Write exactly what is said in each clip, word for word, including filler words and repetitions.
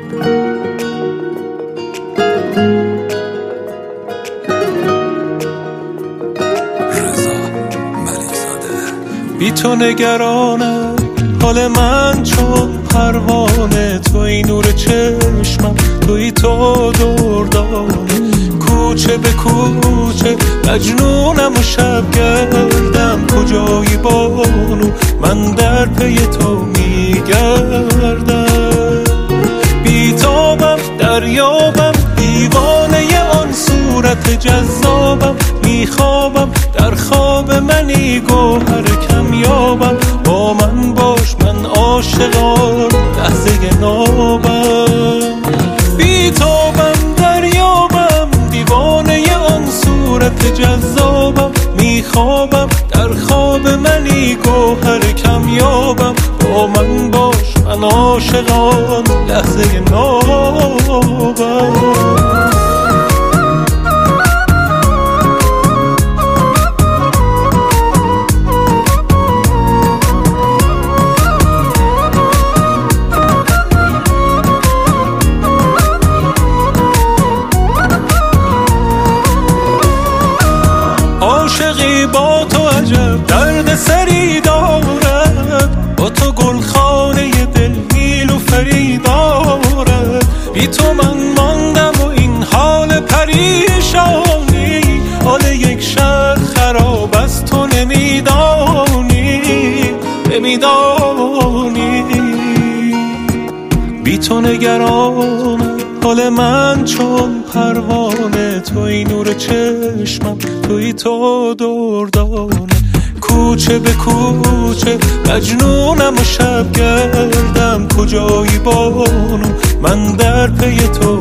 بی تو نگرانم حال من چون پروانه، توی نور چشمم، توی تو دردانه، کوچه به کوچه مجنونم و شب گردم، کجایی بانو من در پی تو میگردم. بی تابم دریابم دیوانه آن صورت جذابم، میخوابم در خواب منی گوهر کمیابم، با من باش من عاشقان لحظه نابم. بی تابم دریابم دیوانه آن صورت جذابم، میخوابم در خواب منی گوهر کمیابم، با من باش من عاشقان لحظه نابم. عاشقی با تو عجب درد سری دارد، با تو گلخانه دل نیل و فری دارد. بی تو من ماندم و این حال پریشانی، حال یک شهر خراب از تو نمیدانی نمیدانی. بی تو نگرانم حال من چون پروانه، توی نور چشمم، توی تو دردانه، کوچه به کوچه مجنونم و شب گردم، کجایی بانو من در پی تو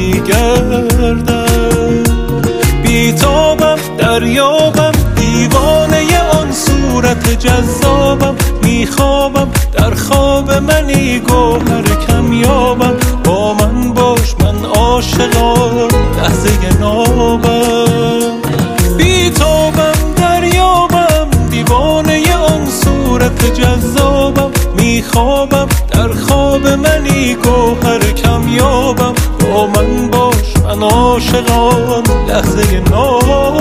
میگردم. بی تابم دریابم دیوانه آن صورت جذابم، میخوابم در خواب منی گوهر کمیابم، با من باش من عاشقان لحظه نابم. بی تابم دریابم دیوانه آن صورت جذابم، میخوابم در خواب منی گوهر کمیابم، با من باش من عاشقان لحظه نابم.